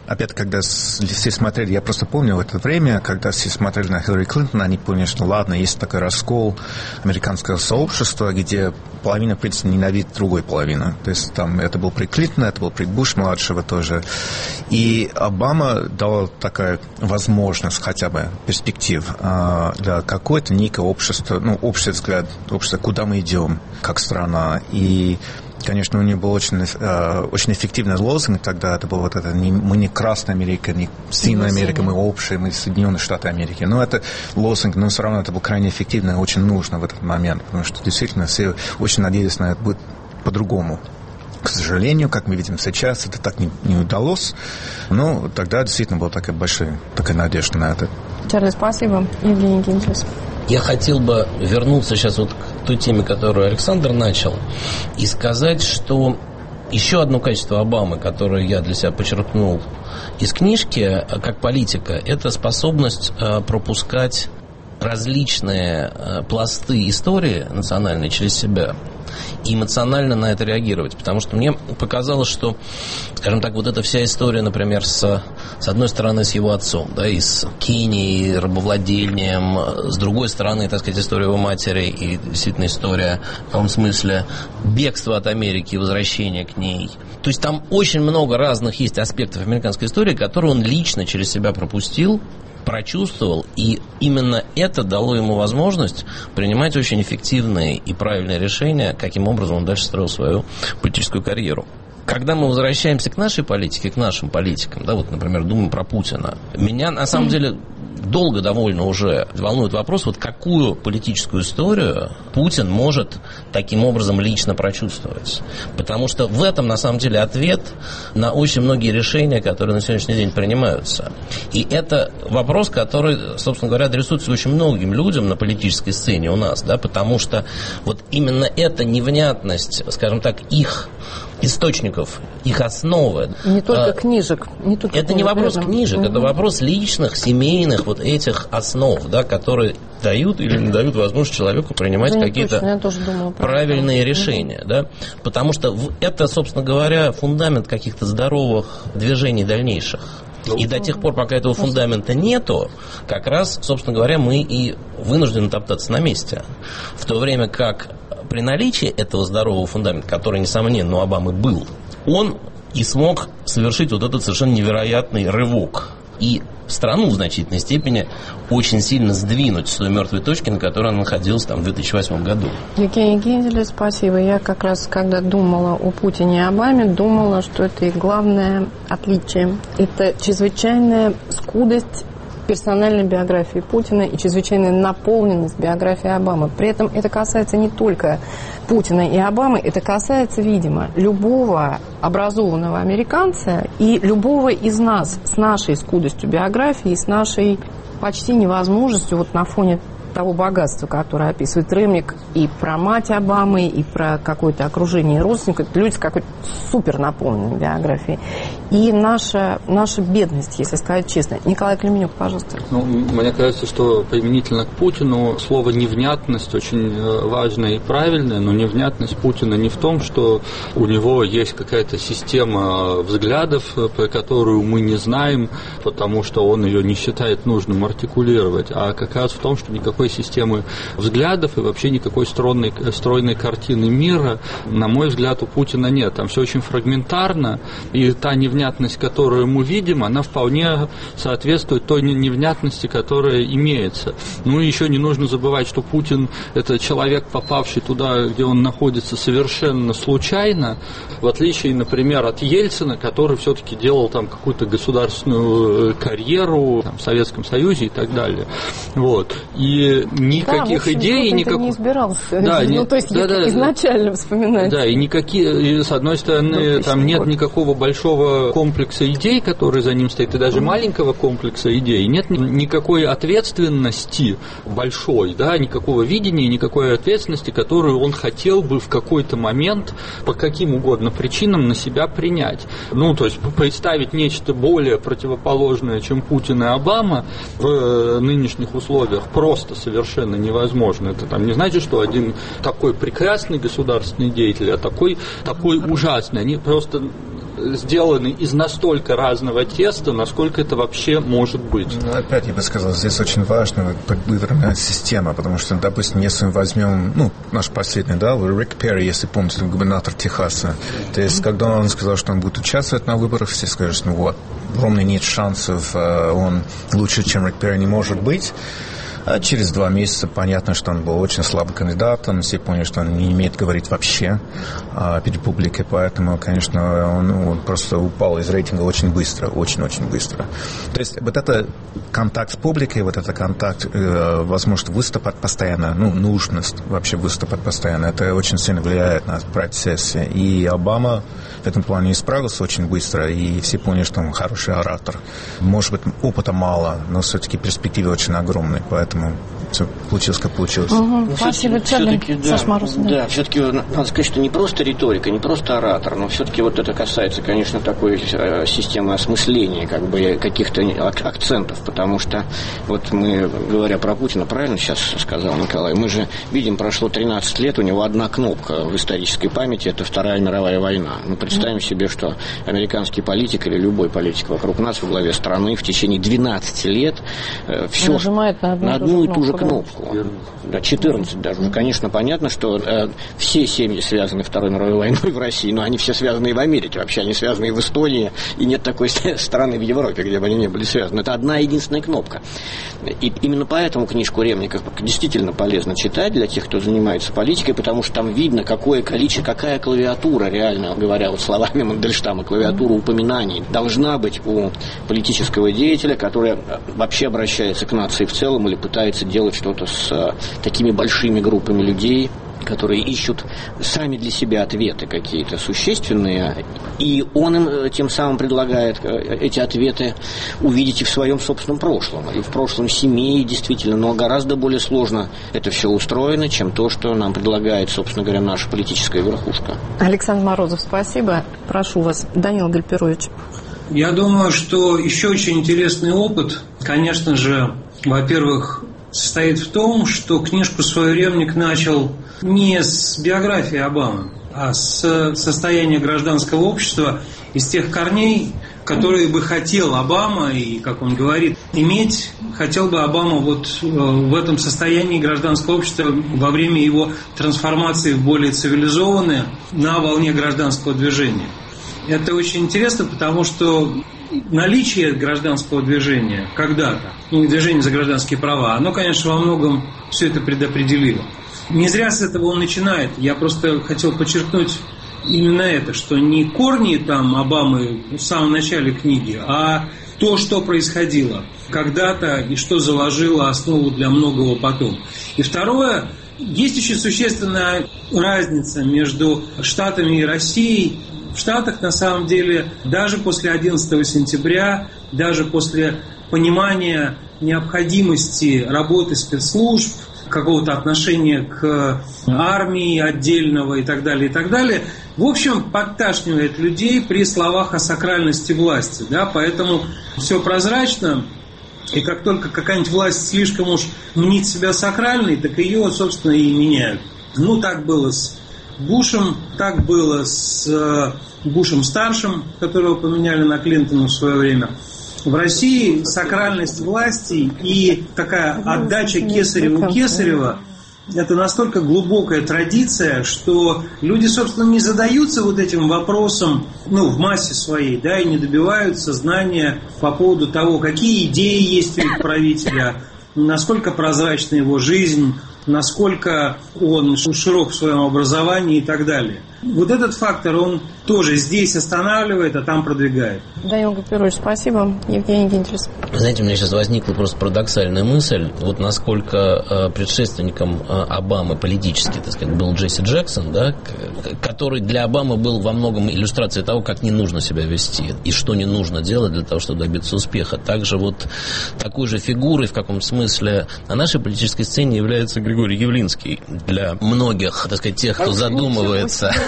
опять, когда все смотрели, я просто помню в это время, когда все смотрели на Хиллари Клинтон, они поняли, что ладно, есть такой раскол американского сообщества, где половина, в принципе, ненавидит другой половину. То есть там это был при Клинтоне, это был при Буш-младшего тоже. И Обама дал такая возможность, хотя бы перспектив, для какое-то некое общество, общий взгляд, общество, куда мы идем, как страна. И конечно, у него был очень эффективный лозунг тогда. Это был вот это мы не Красная Америка, не Синяя Америка, мы общие, мы Соединенные Штаты Америки. Но это лозунг, но все равно это был крайне эффективно и очень нужно в этот момент, потому что действительно все очень надеялись на это будет по-другому. К сожалению, как мы видим сейчас, это так не удалось. Но тогда действительно была такая большая надежда на это. Чарли, спасибо. Евгений Генделес. Я хотел бы вернуться сейчас вот к той теме, которую Александр начал, и сказать, что еще одно качество Обамы, которое я для себя подчеркнул из книжки, как политика, это способность пропускать различные пласты истории национальной через себя и эмоционально на это реагировать. Потому что мне показалось, что, скажем так, вот эта вся история, например, с одной стороны, с его отцом, да, и с Кенией, рабовладением, с другой стороны, так сказать, история его матери и действительно история, в каком смысле, бегства от Америки и возвращения к ней. То есть там очень много разных есть аспектов американской истории, которые он лично через себя пропустил, прочувствовал, и именно это дало ему возможность принимать очень эффективные и правильные решения, каким образом он дальше строил свою политическую карьеру. Когда мы возвращаемся к нашей политике, к нашим политикам, да, вот, например, думаем про Путина, меня на самом деле долго довольно уже волнует вопрос, вот какую политическую историю Путин может таким образом лично прочувствовать. Потому что в этом, на самом деле, ответ на очень многие решения, которые на сегодняшний день принимаются. И это вопрос, который, собственно говоря, адресуется очень многим людям на политической сцене у нас, да, потому что вот именно эта невнятность, скажем так, их источников, их основы. Не только книжек. Это не вопрос книжек, это вопрос личных, семейных вот этих основ, да, которые дают или не дают возможность человеку принимать какие-то правильные решения. Да? Потому что это, собственно говоря, фундамент каких-то здоровых движений дальнейших. И до тех пор, пока этого фундамента нету, как раз, собственно говоря, мы и вынуждены топтаться на месте. В то время как при наличии этого здорового фундамента, который, несомненно, у Обамы был, он и смог совершить вот этот совершенно невероятный рывок. И страну в значительной степени очень сильно сдвинуть с той мертвой точки, на которой она находилась там в 2008 году. Евгений Генделес, спасибо. Я как раз, когда думала о Путине и Обаме, думала, что это их главное отличие. Это чрезвычайная скудость персональной биографии Путина и чрезвычайная наполненность биографии Обамы. При этом это касается не только Путина и Обамы, это касается, видимо, любого образованного американца и любого из нас с нашей скудостью биографии, с нашей почти невозможностью вот на фоне того богатства, которое описывает Ремник, и про мать Обамы, и про какое-то окружение родственников, люди с какой-то супер наполненной биографией. И наша бедность, если сказать честно. Николай Клеменюк, пожалуйста. Мне кажется, что применительно к Путину слово «невнятность» очень важное и правильное, но невнятность Путина не в том, что у него есть какая-то система взглядов, про которую мы не знаем, потому что он ее не считает нужным артикулировать, а как раз в том, что никакой системы взглядов и вообще никакой стройной картины мира, на мой взгляд, у Путина нет. Там все очень фрагментарно, и та невнятность, которую мы видим, она вполне соответствует той невнятности, которая имеется. Ну и еще не нужно забывать, что Путин – это человек, попавший туда, где он находится, совершенно случайно, в отличие, например, от Ельцина, который все-таки делал там какую-то государственную карьеру там, в Советском Союзе и так далее. Вот. И никаких идей, никаких... не избирался. Да, то есть изначально вспоминать. Да, и никакие, с одной стороны, там нет никакого большого комплекса идей, который за ним стоит, и даже маленького комплекса идей. Нет никакой ответственности большой, да, никакого видения, никакой ответственности, которую он хотел бы в какой-то момент по каким угодно причинам на себя принять. Ну, то есть представить нечто более противоположное, чем Путин и Обама в нынешних условиях просто совершенно невозможно. Это там не значит, что один такой прекрасный государственный деятель, а такой ужасный. Они просто сделаны из настолько разного теста, насколько это вообще может быть? Ну, опять я бы сказал, здесь очень важна выбранная система, потому что, допустим, если мы возьмем, наш последний, Рик Перри, если помните, губернатор Техаса, то есть, когда он сказал, что он будет участвовать на выборах, все скажут, что ровно нет шансов, он лучше, чем Рик Перри, не может быть. А через 2 месяца понятно, что он был очень слабым кандидатом. Все поняли, что он не умеет говорить вообще перед публикой. Поэтому, конечно, он просто упал из рейтинга очень быстро. Очень-очень быстро. То есть вот это контакт с публикой, вот это контакт, возможность выступать постоянно, нужность вообще выступать постоянно, это очень сильно влияет на процесс. И Обама в этом плане исправился очень быстро. И все поняли, что он хороший оратор. Может быть, опыта мало, но все-таки перспективы очень огромные. Поэтому все получилось, как получилось. Спасибо, Чарли. Саш Мороз. Да, все-таки надо сказать, что не просто риторика, не просто оратор, но все-таки вот это касается, конечно, такой системы осмысления, каких-то акцентов, потому что вот мы, говоря про Путина, правильно сейчас сказал Николай, мы же видим, прошло 13 лет, у него одна кнопка в исторической памяти, это Вторая мировая война. Мы представим себе, что американский политик или любой политик вокруг нас во главе страны в течение 12 лет все нажимает на одну и ту же кнопку. Да, 14 даже. Конечно, понятно, что все семьи связаны Второй мировой войной в России, но они все связаны и в Америке. Вообще они связаны и в Эстонии, и нет такой страны в Европе, где бы они не были связаны. Это одна единственная кнопка. И именно поэтому книжку Ремников действительно полезно читать для тех, кто занимается политикой, потому что там видно, какое количество, какая клавиатура, реально говоря вот словами Мандельштама, клавиатура упоминаний должна быть у политического деятеля, который вообще обращается к нации в целом или пытается делать что-то с такими большими группами людей, которые ищут сами для себя ответы какие-то существенные, и он им тем самым предлагает эти ответы увидеть и в своем собственном прошлом, и в прошлом семьи действительно, но гораздо более сложно это все устроено, чем то, что нам предлагает, собственно говоря, наша политическая верхушка. Александр Морозов, спасибо. Прошу вас, Данил Гальперович. Я думаю, что еще очень интересный опыт, конечно же, во-первых, состоит в том, что книжку свою Ремник начал не с биографии Обамы, а с состояния гражданского общества, из тех корней, которые бы хотел Обама, и, как он говорит, хотел бы Обама вот в этом состоянии гражданского общества во время его трансформации в более цивилизованное на волне гражданского движения. Это очень интересно, потому что наличие гражданского движения когда-то, движение за гражданские права, оно, конечно, во многом все это предопределило. Не зря с этого он начинает. Я просто хотел подчеркнуть именно это, что не корни там Обамы в самом начале книги, а то, что происходило когда-то и что заложило основу для многого потом. И второе, есть очень существенная разница между Штатами и Россией. В Штатах, на самом деле, даже после 11 сентября, даже после понимания необходимости работы спецслужб, какого-то отношения к армии отдельного и так далее, в общем, подташнивает людей при словах о сакральности власти. Да? Поэтому все прозрачно, и как только какая-нибудь власть слишком уж мнит себя сакральной, так ее, собственно, и меняют. Так было с Бушем, так было с Бушем-старшим, которого поменяли на Клинтона в свое время. В России сакральность власти и такая отдача Кесареву Кесарева – это настолько глубокая традиция, что люди, собственно, не задаются вот этим вопросом, в массе своей, и не добиваются знания по поводу того, какие идеи есть у правителя, насколько прозрачна его жизнь, насколько он широк в своем образовании и так далее. Вот этот фактор, он тоже здесь останавливает, а там продвигает. Данил Гальперович, спасибо. Евгений Гентрис. Знаете, у меня сейчас возникла просто парадоксальная мысль, вот насколько предшественником Обамы политически, так сказать, был Джесси Джексон, который для Обамы был во многом иллюстрацией того, как не нужно себя вести и что не нужно делать для того, чтобы добиться успеха. Также вот такой же фигурой в каком-то смысле на нашей политической сцене является Григорий Явлинский. Для многих, так сказать, тех, кто задумывается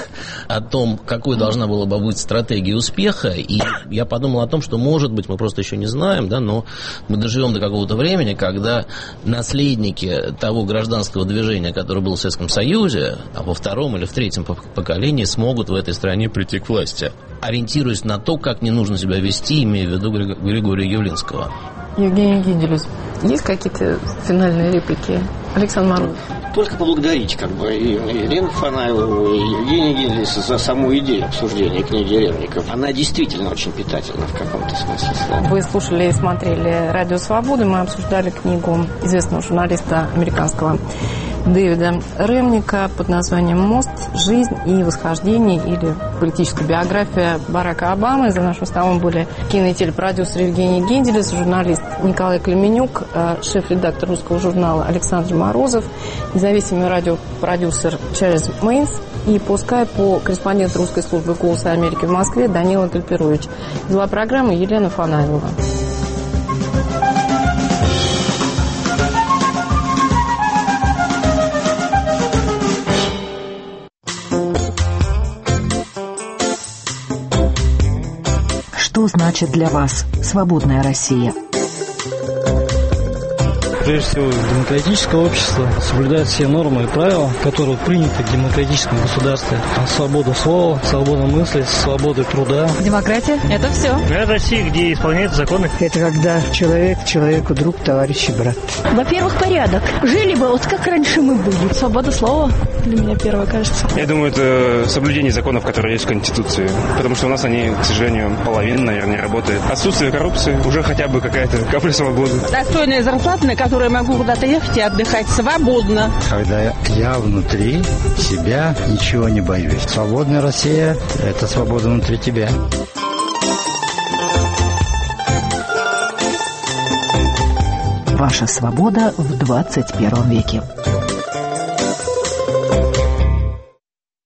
о том, какой должна была бы быть стратегия успеха, и я подумал о том, что, может быть, мы просто еще не знаем, да, но мы доживем до какого-то времени, когда наследники того гражданского движения, которое было в Советском Союзе, а во втором или в третьем поколении смогут в этой стране прийти к власти, ориентируясь на то, как не нужно себя вести, имея в виду Григория Явлинского. Евгений Генделюс, есть какие-то финальные реплики? Александр Морозов. Только поблагодарить и Елену Фанаеву, и Евгения Генделюса за саму идею обсуждения книги Ремников. Она действительно очень питательна в каком-то смысле слова. Вы слушали и смотрели «Радио Свободы». Мы обсуждали книгу известного журналиста американского Дэвида Ремника под названием «Мост. Жизнь и восхождение» или политическая биография Барака Обамы. За нашим столом были кино- и телепродюсер Евгений Генделюс, журналист Николай Клеменюк, шеф-редактор русского журнала Александр Морозов, независимый радиопродюсер Чарльз Мейнс и по скайпу корреспондент русской службы «Голоса Америки» в Москве Данила Гальперович. Вела программы Елена Фанаева. Что значит для вас свободная Россия? Прежде всего, демократическое общество соблюдает все нормы и правила, которые приняты в демократическом государстве. Свобода слова, свобода мысли, свобода труда. Демократия – это все. Это Россия, где исполняются законы. Это когда человек человеку друг, товарищ и брат. Во-первых, порядок. Жили бы, вот как раньше мы были. Свобода слова для меня первое, кажется. Я думаю, это соблюдение законов, которые есть в Конституции. Потому что у нас они, к сожалению, половина, наверное, работает. Отсутствие коррупции, уже хотя бы какая-то капля свободы. Достойная зарплата, на которую я могу куда-то ехать и отдыхать свободно. Когда я внутри себя ничего не боюсь. Свободная Россия – это свобода внутри тебя. Ваша свобода в 21 веке.